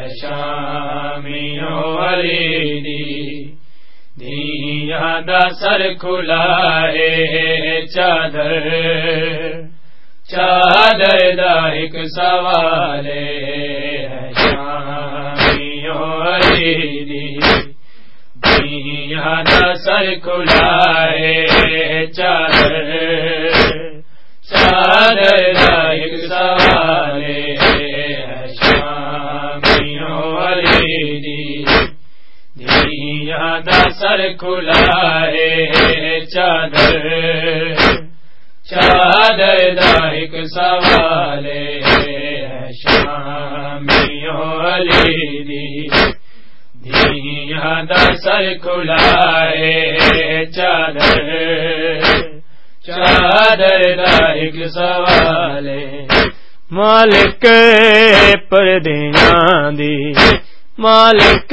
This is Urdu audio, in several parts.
شامیوں والی دیاں دا سر کھلائے چادر دا ایک سوال ہے شامیوں والی دیاں دا سر کھلائے چادر دا ایک سوال ہے شامیوں والی دیاں دا سر کھلائے چادر دا ایک سوال ہے شامیوں والی دیاں دا سر کھلائے چادر دا ایک سوال ہے مالک پردیاں دی مالک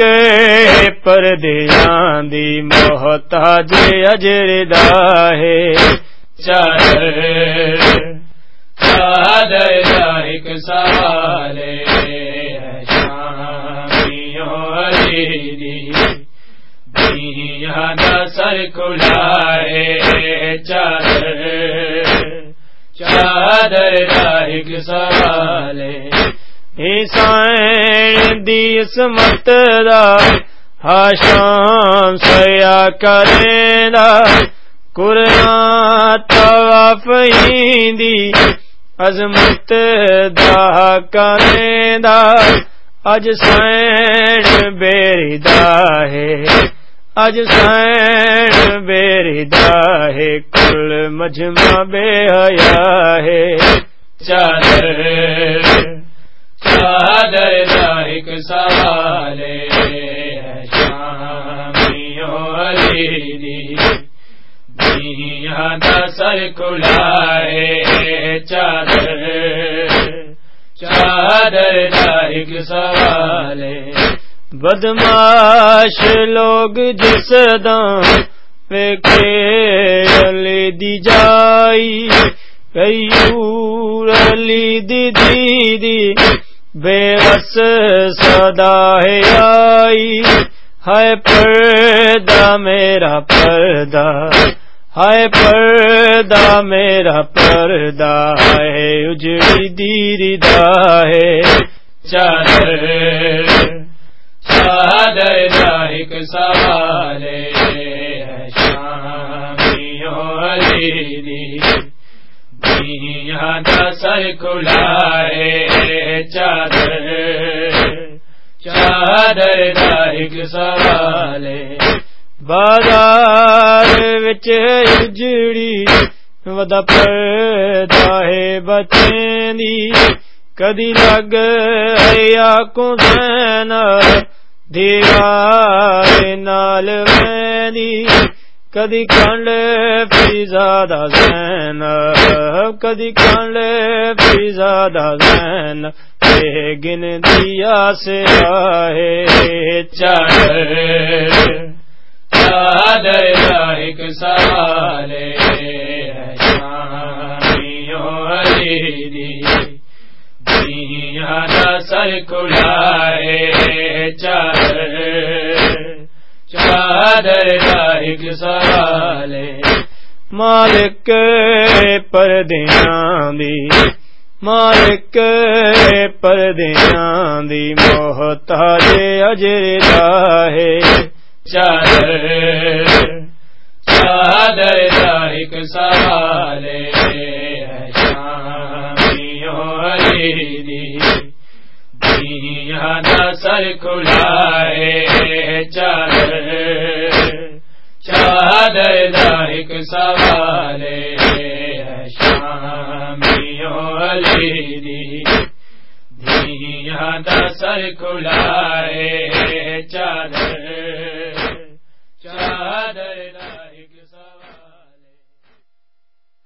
پردیاں دی محتاج اجر دا ہے چادر دا ایک سوال ہے شامیوں والی دیاں دا سر کھلائے چادر دا ایک سوال ہے عیسائیں دی عصمت دا حاشان سیا کریں دا قرآن توافین دی عظمت دا کریں دا اج سین بیری دا ہے اج سین بیری دا ہے کل مجمع بے حیا ہے چادر دا ایک سوال ہے شامیوں والی دیاں دا سر کھلائے چادر دا ایک سوال ہے بدماش لوگ جس داں ویکھے علی دی جائی غیور علی دی بے بس صدا ہے آئی ہائے پردہ میرا پردہ ہائے پردہ میرا پردہ ہے اجڑی دی ردا ہے چادر دا ایک سوال ہے شامیوں والی دیاں دا سر کھلائے چادر دا ایک سوال ہے بازار وچ اجڑی ودا پردہ ہے بچیں دی کدی لگ حیا کو زین دیوار نال ویندی کدی کنڈ فیضا دا زین کدی کنڈ فیضا دا زین گن دیا سے آئے چادر دا ایک سوال ہے شامیوں والی دیاں دا سر کھلائے چادر دا ایک سوال ہے مالک پردیاں دی مالک پردیاں دی محتاج اجر دا ہے چادر دا ایک سوال ہے شامیوں والی دیاں دا سر کھلائے چادر دا ایک سوال ہے شامیوں والی دیاں دا سر کھلائے چادر